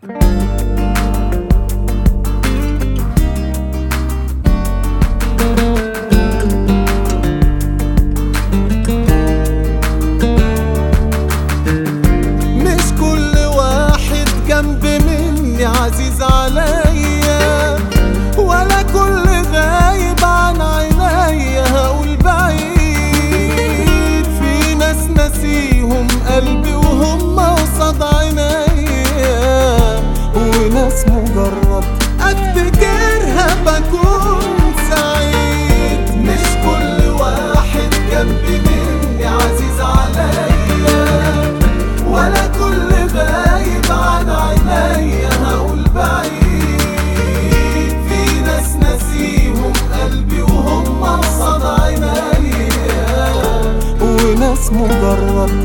مش كل واحد جنب مني عزيز عليا، ولا كل غايب عن عينيا هقول بعيد. في ناس ناسيهم قلبي وهم قصاد عينيا، وناس مجرد افتكرها بكون سعيد. مش كل واحد جنب مني عزيز عليا، ولا كل غايب عن عينيا هقول بعيد. في ناس ناسيهم قلبي وهم قصاد عينيا، وناس مجرد